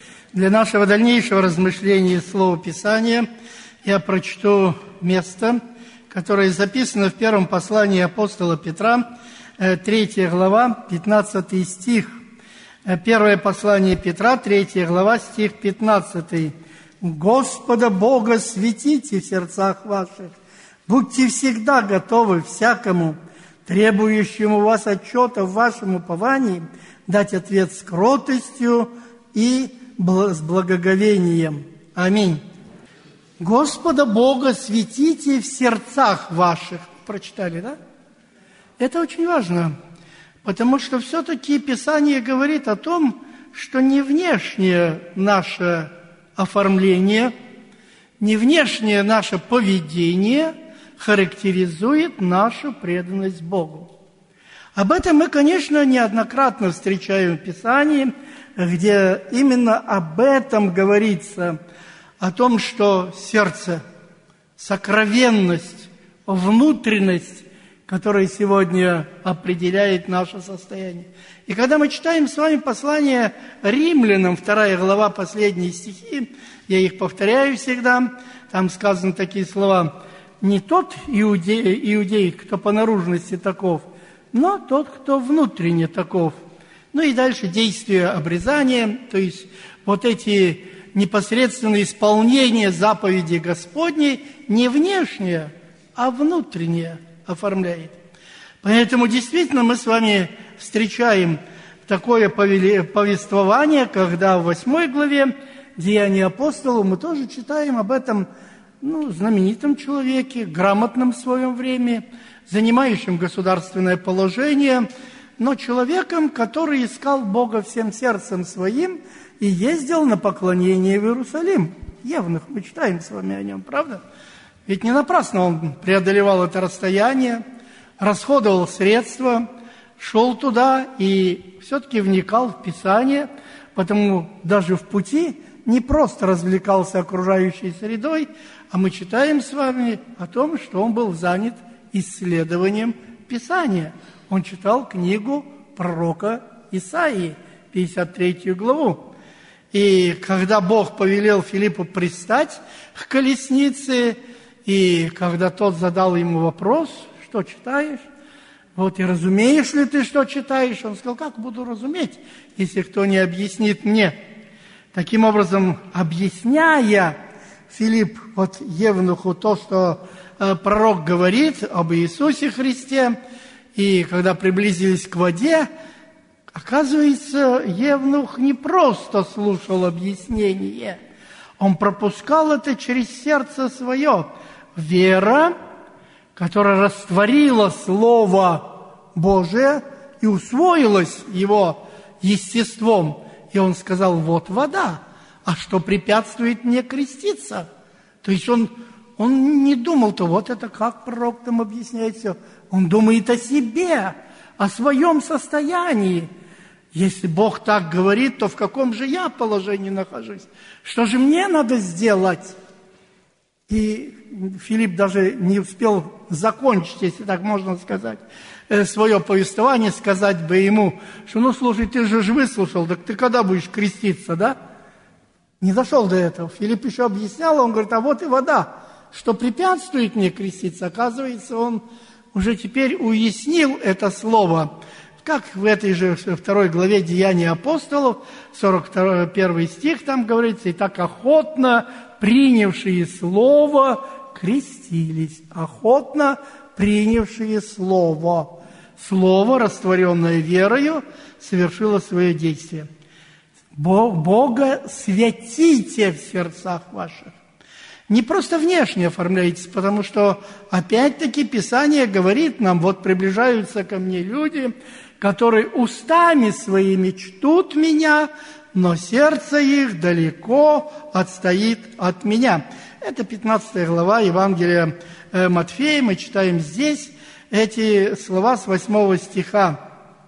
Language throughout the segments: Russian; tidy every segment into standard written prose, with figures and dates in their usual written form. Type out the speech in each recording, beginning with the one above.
Для нашего дальнейшего размышления Слова Писания я прочту место, которое записано в первом послании апостола Петра, 3 глава, 15 стих. Первое послание Петра, 3 глава, стих 15. «Господа Бога светите в сердцах ваших, будьте всегда готовы всякому, требующему вас отчета в вашем уповании, дать ответ с кротостью и с благоговением». Аминь. «Господа Бога светите в сердцах ваших». Прочитали, да? Это очень важно, потому что все-таки Писание говорит о том, что не внешнее наше оформление, не внешнее наше поведение характеризует нашу преданность Богу. Об этом мы, конечно, неоднократно встречаем в Писании, где именно об этом говорится, о том, что сердце, сокровенность, внутренность, которая сегодня определяет наше состояние. И когда мы читаем с вами послание Римлянам, 2 глава, последние стихи, я их повторяю всегда, там сказаны такие слова: «Не тот иудей, кто по наружности таков, но тот, кто внутренне таков». Ну и дальше действие обрезания, то есть вот эти непосредственное исполнение заповеди Господней не внешнее, а внутреннее оформляет. Поэтому действительно мы с вами встречаем такое повествование, когда в 8 главе Деяния апостолов мы тоже читаем об этом знаменитом человеке, грамотном в своем времени, занимающем государственное положение, но человеком, который искал Бога всем сердцем своим и ездил на поклонение в Иерусалим. Евнух, мы читаем с вами о нем, правда? Ведь не напрасно он преодолевал это расстояние, расходовал средства, шел туда и все-таки вникал в Писание, потому даже в пути не просто развлекался окружающей средой, а мы читаем с вами о том, что он был занят исследованием Писания. Он читал книгу пророка Исаии, 53 главу. И когда Бог повелел Филиппу пристать к колеснице, и когда тот задал ему вопрос: что читаешь? Вот, и разумеешь ли ты, что читаешь? Он сказал: как буду разуметь, если кто не объяснит мне? Таким образом, объясняя Филипп Евнуху то, что пророк говорит об Иисусе Христе, и когда приблизились к воде, оказывается, Евнух не просто слушал объяснение, он пропускал это через сердце свое. Вера, которая растворила Слово Божие и усвоилась его естеством. И он сказал: вот вода, а что препятствует мне креститься? То есть он не думал-то, вот это как пророк там объясняет все. Он думает о себе, о своем состоянии. Если Бог так говорит, то в каком же я положении нахожусь? Что же мне надо сделать? И Филипп даже не успел закончить, если так можно сказать, свое повествование, сказать бы ему, что, слушай, ты же выслушал, так ты когда будешь креститься, да? Не дошел до этого. Филипп еще объяснял, он говорит: а вот и вода, что препятствует мне креститься. Оказывается, он уже теперь уяснил это слово. Как в этой же 2 главе Деяний апостолов, 41 стих, там говорится: «И так охотно принявшие слово крестились». Охотно принявшие слово. Слово, растворенное верою, совершило свое действие. Бога святите в сердцах ваших. Не просто внешне оформляйтесь, потому что, опять-таки, Писание говорит нам: вот приближаются ко мне люди, которые устами своими чтут меня, но сердце их далеко отстоит от меня. Это 15 глава Евангелия Матфея. Мы читаем здесь эти слова с 8 стиха.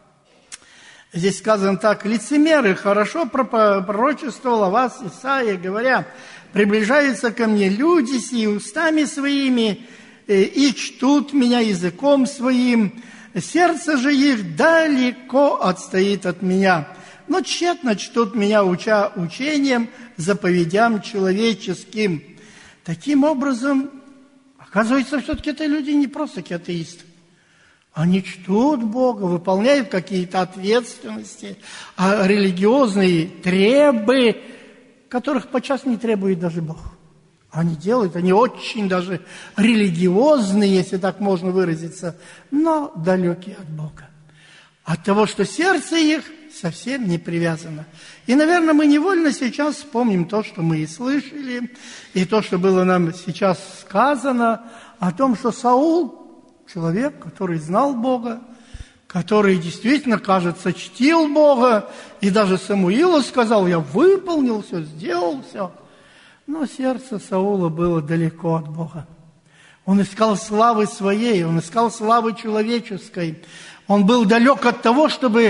Здесь сказано так: «Лицемеры хорошо пророчествовал о вас Исаия, говоря: приближаются ко мне люди сии устами своими, и чтут меня языком своим, сердце же их далеко отстоит от меня. но тщетно чтут меня, уча учением, заповедям человеческим». Таким образом, оказывается, все-таки это люди не просто такие атеисты. Они чтут Бога, выполняют какие-то ответственности, религиозные требы, которых подчас не требует даже Бог. Они делают, они очень даже религиозные, если так можно выразиться, но далекие от Бога. От того, что сердце их совсем не привязано. И, наверное, мы невольно сейчас вспомним то, что мы и слышали, и то, что было нам сейчас сказано, о том, что Саул, человек, который знал Бога, который действительно, кажется, чтил Бога, и даже Самуилу сказал: «Я выполнил все, сделал все». Но сердце Саула было далеко от Бога. Он искал славы своей, он искал славы человеческой. Он был далек от того, чтобы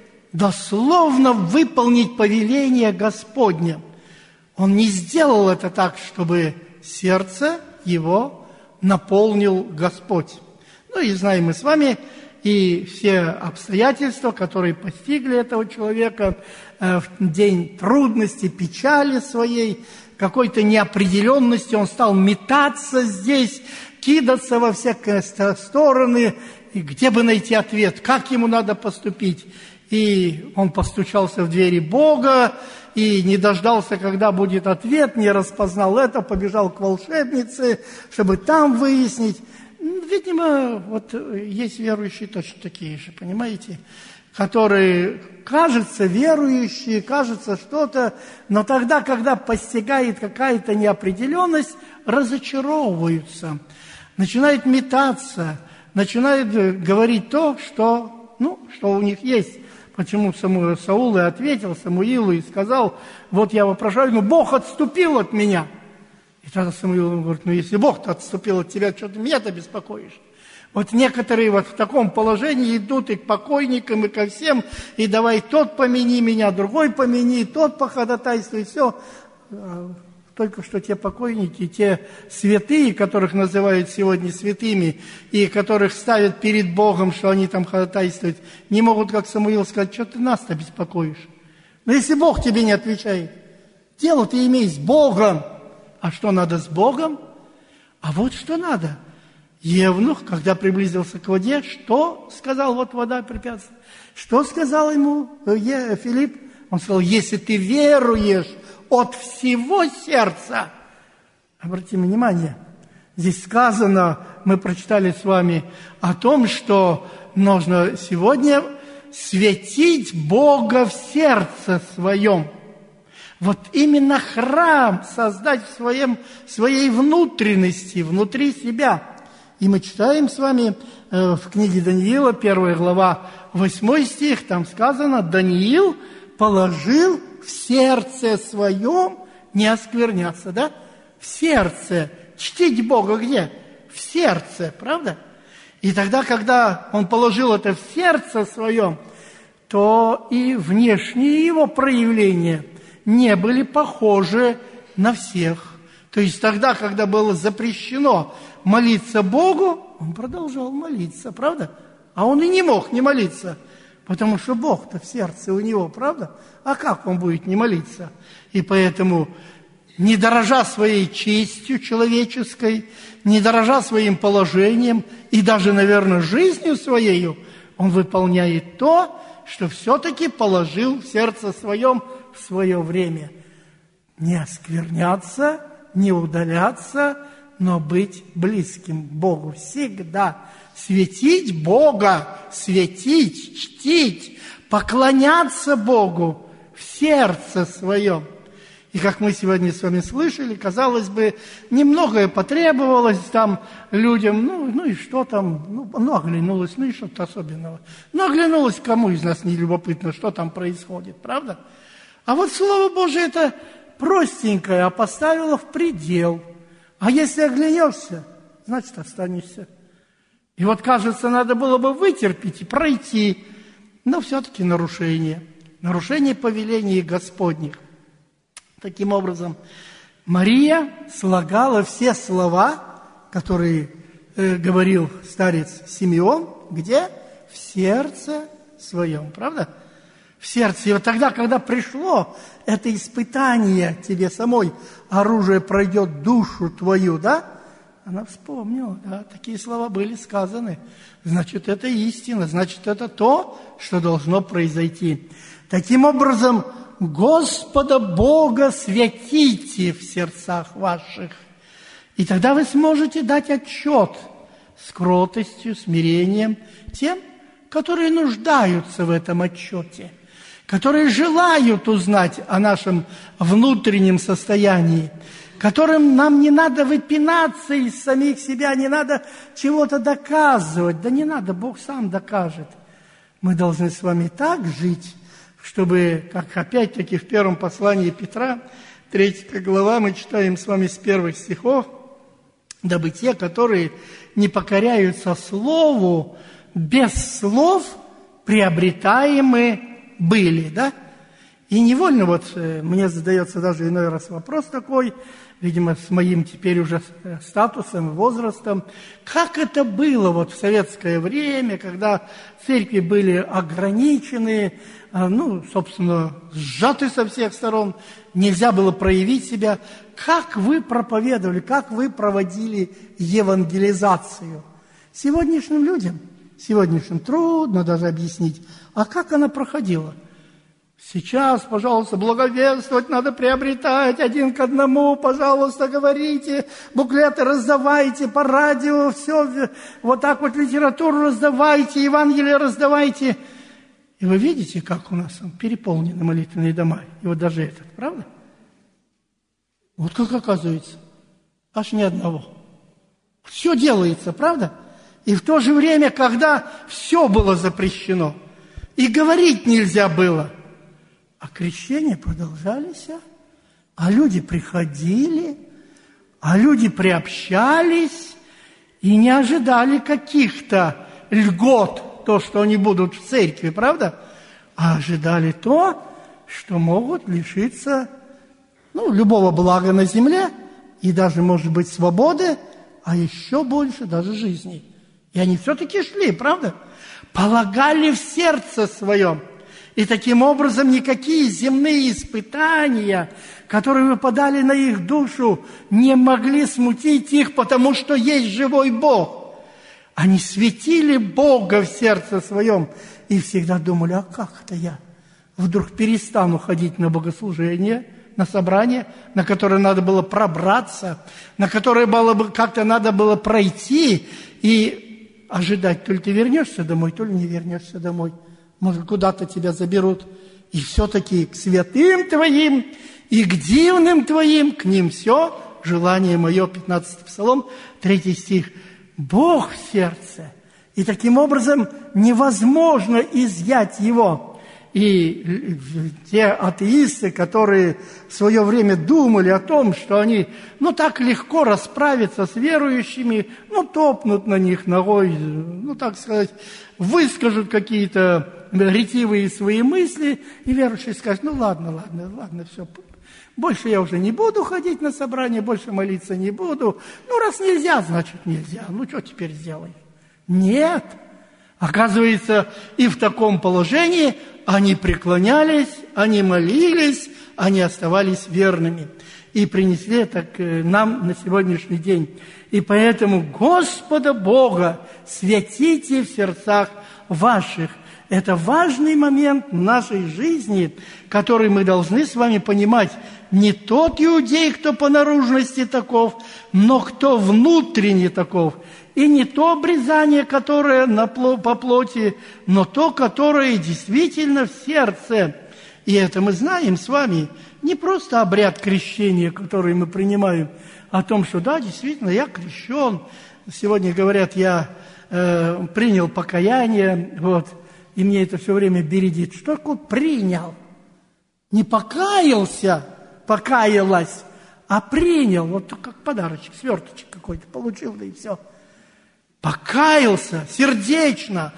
дословно выполнить повеление Господне. Он не сделал это так, чтобы сердце его наполнил Господь. Ну и знаем мы с вами и все обстоятельства, которые постигли этого человека в день трудности, печали своей, какой-то неопределенности. Он стал метаться здесь, кидаться во всякие стороны, и где бы найти ответ, как ему надо поступить. И он постучался в двери Бога, и не дождался, когда будет ответ, не распознал это, побежал к волшебнице, чтобы там выяснить. Видимо, вот есть верующие точно такие же, понимаете, которые, кажется, верующие, кажется что-то, но тогда, когда постигает какая-то неопределенность, разочаровываются, начинают метаться, начинают говорить то, что у них есть. Почему Саул и ответил Самуилу и сказал: «Вот я вопрошаю, но Бог отступил от меня». И тогда Самуил говорит: «Если Бог-то отступил от тебя, что ты меня-то беспокоишь?» Вот некоторые вот в таком положении идут и к покойникам, и ко всем, и давай тот помяни меня, другой помяни, тот походатайствуй, все. Только что те покойники, те святые, которых называют сегодня святыми, и которых ставят перед Богом, что они там ходатайствуют, не могут, как Самуил, сказать: «Что ты нас-то беспокоишь?» Но если Бог тебе не отвечает, дело ты имей с Богом. А что надо с Богом? А вот что надо. Евнух, когда приблизился к воде, что сказал? Вот вода препятствует. Что сказал ему Филипп? Он сказал: «Если ты веруешь от всего сердца». Обратите внимание, здесь сказано, мы прочитали с вами о том, что нужно сегодня светить Бога в сердце своем. Вот именно храм создать в своей внутренности, внутри себя. И мы читаем с вами в книге Даниила, 1 глава, 8 стих, там сказано: «Даниил положил в сердце своем не оскверняться». Да? В сердце. Чтить Бога где? В сердце, правда? И тогда, когда он положил это в сердце своем, то и внешние его проявления не были похожи на всех. То есть тогда, когда было запрещено молиться Богу, он продолжал молиться, правда? А он и не мог не молиться, потому что Бог-то в сердце у него, правда? А как он будет не молиться? И поэтому, не дорожа своей честью человеческой, не дорожа своим положением и даже, наверное, жизнью своей, он выполняет то, что все-таки положил в сердце своем в свое время. Не оскверняться, не удаляться, но быть близким Богу всегда. Светить Бога, светить, чтить, поклоняться Богу в сердце своем. И как мы сегодня с вами слышали, казалось бы, немногое потребовалось там людям, ну и что там, оглянулось, и что-то особенного. Оглянулось, кому из нас не любопытно, что там происходит, правда? А вот Слово Божие это простенькое, а поставило в предел. А если оглянешься, значит останешься. И вот, кажется, надо было бы вытерпеть и пройти, но все-таки нарушение повелений Господних. Таким образом, Мария слагала все слова, которые говорил старец Симеон, где? В сердце своем, правда? в сердце. И вот тогда, когда пришло это испытание тебе самой, оружие пройдет душу твою, да? Она вспомнила, да, такие слова были сказаны. Значит, это истина, значит, это то, что должно произойти. Таким образом, Господа Бога святите в сердцах ваших. И тогда вы сможете дать отчет с кротостью, смирением тем, которые нуждаются в этом отчете, которые желают узнать о нашем внутреннем состоянии, которым нам не надо выпинаться из самих себя, не надо чего-то доказывать. Да не надо, Бог сам докажет. Мы должны с вами так жить, чтобы, как опять-таки в первом послании Петра, 3 глава, мы читаем с вами с первых стихов, дабы те, которые не покоряются слову, без слов приобретаемы были, да? И невольно вот мне задается даже иной раз вопрос такой, видимо, с моим теперь уже статусом, возрастом, как это было вот в советское время, когда церкви были ограничены, собственно, сжаты со всех сторон, нельзя было проявить себя. Как вы проповедовали, как вы проводили евангелизацию? Сегодняшним людям, сегодняшним трудно даже объяснить, а как она проходила? Сейчас, пожалуйста, благовествовать надо приобретать 1 к 1, пожалуйста, говорите, буклеты раздавайте по радио, все, вот так вот литературу раздавайте, Евангелие раздавайте. И вы видите, как у нас переполнены молитвенные дома, и вот даже этот, правда? Вот как оказывается, аж ни одного. Все делается, правда? И в то же время, когда все было запрещено, и говорить нельзя было, а крещения продолжались, а люди приходили, а люди приобщались и не ожидали каких-то льгот, то, что они будут в церкви, правда? А ожидали то, что могут лишиться любого блага на земле и даже, может быть, свободы, а еще больше даже жизни. И они все-таки шли, правда? Полагали в сердце своем. И таким образом никакие земные испытания, которые выпадали на их душу, не могли смутить их, потому что есть живой Бог. Они светили Бога в сердце своем и всегда думали, а как это я вдруг перестану ходить на богослужение, на собрание, на которое надо было пробраться, на которое как-то надо было пройти и ожидать, то ли ты вернешься домой, то ли не вернешься домой. Может, куда-то тебя заберут. И все-таки к святым твоим и к дивным твоим, к ним все, желание мое, 15 Псалом, 3 стих. Бог в сердце. И таким образом невозможно изъять его. И те атеисты, которые в свое время думали о том, что они, так легко расправиться с верующими, топнут на них ногой, так сказать, выскажут какие-то ретивые свои мысли, и верующий скажет, ладно, все, больше я уже не буду ходить на собрание, больше молиться не буду. Раз нельзя, значит нельзя. Что теперь сделаем? Нет. Оказывается, и в таком положении они преклонялись, они молились, они оставались верными. И принесли это к нам на сегодняшний день. И поэтому Господа Бога святите в сердцах ваших. Это важный момент в нашей жизни, который мы должны с вами понимать. Не тот иудей, кто по наружности таков, но кто внутренне таков. И не то обрезание, которое по плоти, но то, которое действительно в сердце. И это мы знаем с вами. Не просто обряд крещения, который мы принимаем, о том, что да, действительно, я крещен. Сегодня говорят, я принял покаяние, и мне это все время бередит. Что такое принял? Не покаялся, покаялась, а принял. Как подарочек, сверточек какой-то получил, да и все. Покаялся сердечно,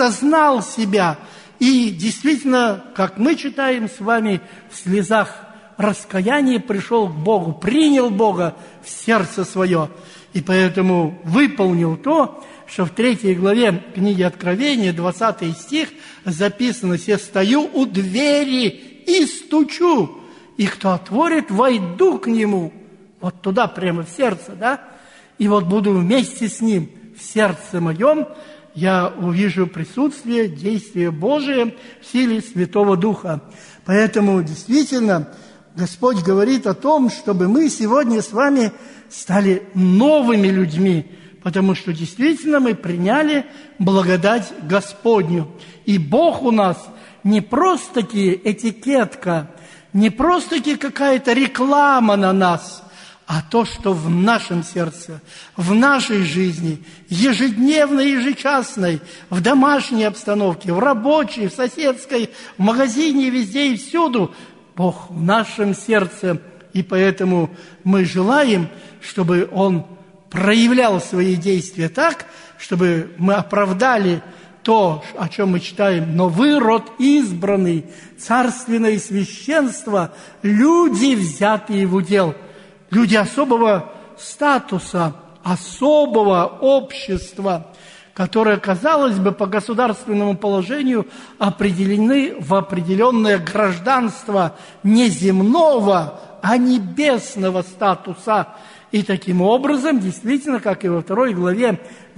осознал себя. И действительно, как мы читаем с вами, в слезах раскаянии пришел к Богу, принял Бога в сердце свое, и поэтому выполнил то, что в 3 главе книги Откровения, 20 стих, записано: «Се стою у двери и стучу, и кто отворит, войду к нему». Вот туда, прямо в сердце, да? И вот буду вместе с ним в сердце моем, я увижу присутствие, действие Божие в силе Святого Духа. Поэтому действительно Господь говорит о том, чтобы мы сегодня с вами стали новыми людьми, потому что действительно мы приняли благодать Господню. И Бог у нас не просто-таки этикетка, не просто-таки какая-то реклама на нас, а то, что в нашем сердце, в нашей жизни, ежедневной, ежечасной, в домашней обстановке, в рабочей, в соседской, в магазине, везде и всюду, Бог в нашем сердце. И поэтому мы желаем, чтобы Он проявлял свои действия так, чтобы мы оправдали то, о чем мы читаем: «Но вы, род избранный, царственное священство, люди, взятые в удел». Люди особого статуса, особого общества, которые, казалось бы, по государственному положению определены в определенное гражданство не земного, а небесного статуса. И таким образом, действительно, как и во 2 главе,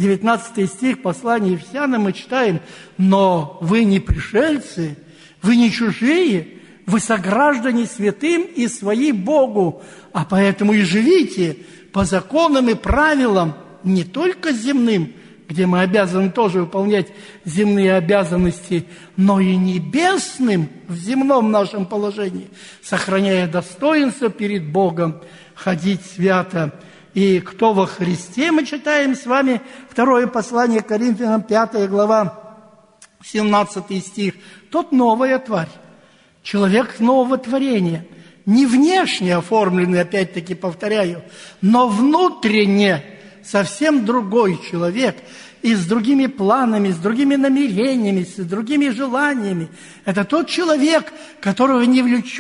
19 стих послания Ефесянам, мы читаем: «Но вы не пришельцы, вы не чужие, вы сограждане святым и свои Богу, а поэтому и живите по законам и правилам не только земным, где мы обязаны тоже выполнять земные обязанности, но и небесным в земном нашем положении, сохраняя достоинство перед Богом, ходить свято». И кто во Христе, мы читаем с вами 2 послание к Коринфянам, 5 глава, 17 стих, тот новая тварь. Человек нового творения, не внешне оформленный, опять-таки повторяю, но внутренне совсем другой человек, и с другими планами, с другими намерениями, с другими желаниями. Это тот человек, которого не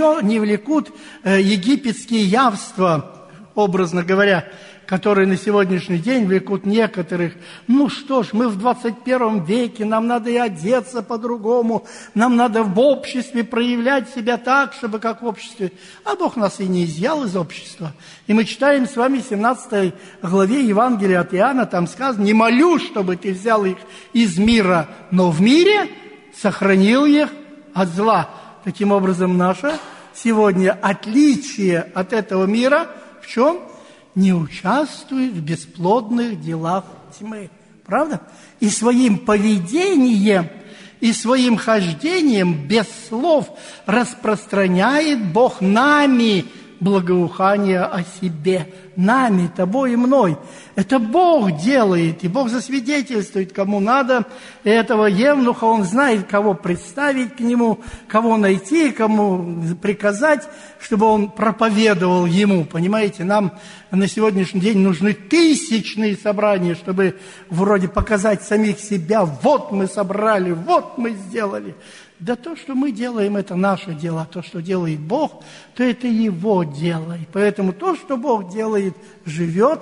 влекут египетские явства, образно говоря, которые на сегодняшний день влекут некоторых. Ну что ж, мы в 21 веке, нам надо и одеться по-другому, нам надо в обществе проявлять себя так, чтобы как в обществе. А Бог нас и не изъял из общества. И мы читаем с вами в 17 главе Евангелия от Иоанна, там сказано: «Не молю, чтобы ты взял их из мира, но в мире сохранил их от зла». Таким образом, наше сегодня отличие от этого мира в чем? Не участвует в бесплодных делах тьмы. Правда? И своим поведением, и своим хождением без слов распространяет Бог нами благоухание о себе. Нами, тобой и мной. Это Бог делает, и Бог засвидетельствует, кому надо. И этого евнуха, он знает, кого представить к нему, кого найти, кому приказать, чтобы он проповедовал ему. Понимаете, нам на сегодняшний день нужны тысячные собрания, чтобы вроде показать самих себя. Вот мы собрали, вот мы сделали. Да то, что мы делаем, это наше дело. А то, что делает Бог, то это Его дело. И поэтому то, что Бог делает, живет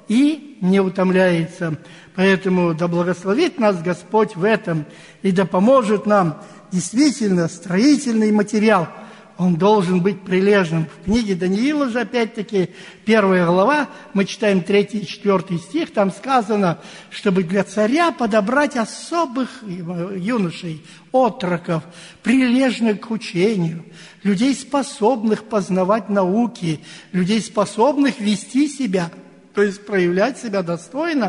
и не утомляется. Поэтому да благословит нас Господь в этом, и да поможет нам действительно строительный материал. Он должен быть прилежным. В книге Даниила же, опять-таки, 1 глава, мы читаем 3 и 4 стих, там сказано, чтобы для царя подобрать особых юношей, отроков, прилежных к учению, людей, способных познавать науки, людей, способных вести себя, то есть проявлять себя достойно,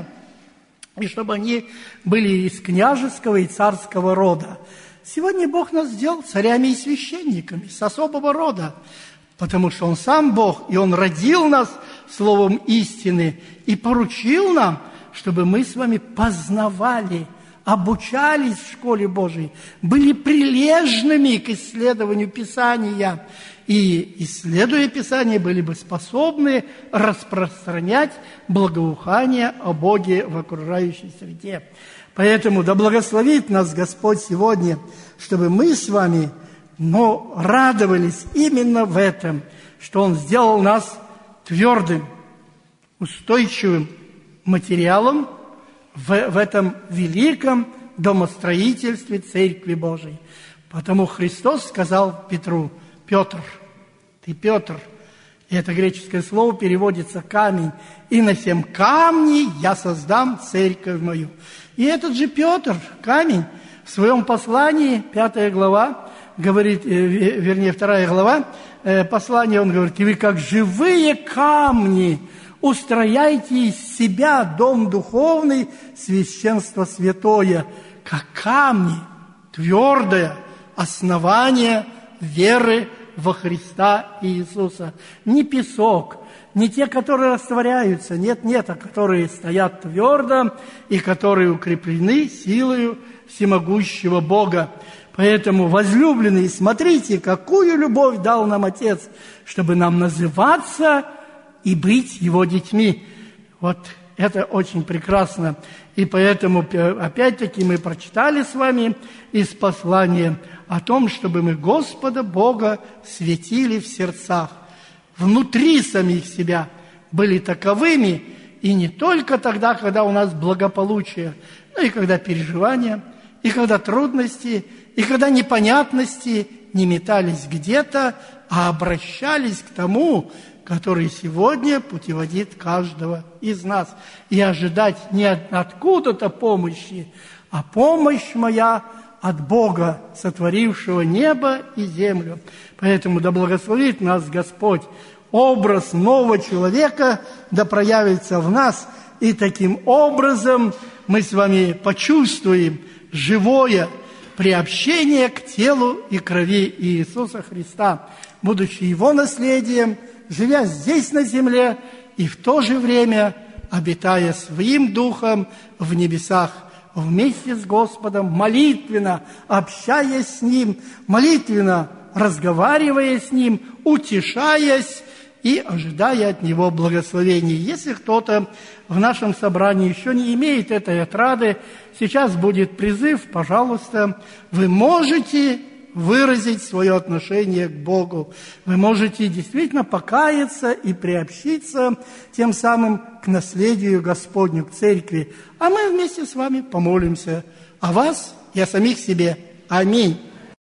и чтобы они были из княжеского и царского рода. Сегодня Бог нас сделал царями и священниками с особого рода, потому что Он сам Бог, и Он родил нас словом истины и поручил нам, чтобы мы с вами познавали, обучались в школе Божией, были прилежными к исследованию Писания, и, исследуя Писание, были бы способны распространять благоухание о Боге в окружающей среде. Поэтому да благословит нас Господь сегодня, чтобы мы с вами но радовались именно в этом, что Он сделал нас твердым, устойчивым материалом в этом великом домостроительстве Церкви Божией. Потому Христос сказал Петру: «Петр, ты Петр». И это греческое слово переводится «камень». «И на сем камне я создам церковь мою». И этот же Петр, камень, в своем послании, 5 глава, говорит, вернее, 2 глава, послание, он говорит: «И вы, как живые камни, устрояйте из себя дом духовный, священство святое, как камни, твердое основание веры во Христа Иисуса». Не песок, не те, которые растворяются, нет, а которые стоят твердо и которые укреплены силою всемогущего Бога. Поэтому, возлюбленные, смотрите, какую любовь дал нам Отец, чтобы нам называться и быть Его детьми. Вот это очень прекрасно. И поэтому, опять-таки, мы прочитали с вами из послания о том, чтобы мы Господа Бога светили в сердцах, внутри самих себя были таковыми, и не только тогда, когда у нас благополучие, но и когда переживания, и когда трудности, и когда непонятности не метались где-то, а обращались к тому, который сегодня путеводит каждого из нас. И ожидать не откуда-то помощи, а помощь моя от Бога, сотворившего небо и землю. Поэтому да благословит нас Господь. Образ нового человека да проявится в нас, и таким образом мы с вами почувствуем живое приобщение к телу и крови Иисуса Христа, будучи Его наследием, живя здесь на земле и в то же время обитая своим Духом в небесах, вместе с Господом, молитвенно общаясь с Ним, молитвенно разговаривая с Ним, утешаясь и ожидая от Него благословений. Если кто-то в нашем собрании еще не имеет этой отрады, сейчас будет призыв, пожалуйста, вы можете выразить свое отношение к Богу. Вы можете действительно покаяться и приобщиться тем самым к наследию Господню, к церкви. А мы вместе с вами помолимся о вас и о самих себе. Аминь.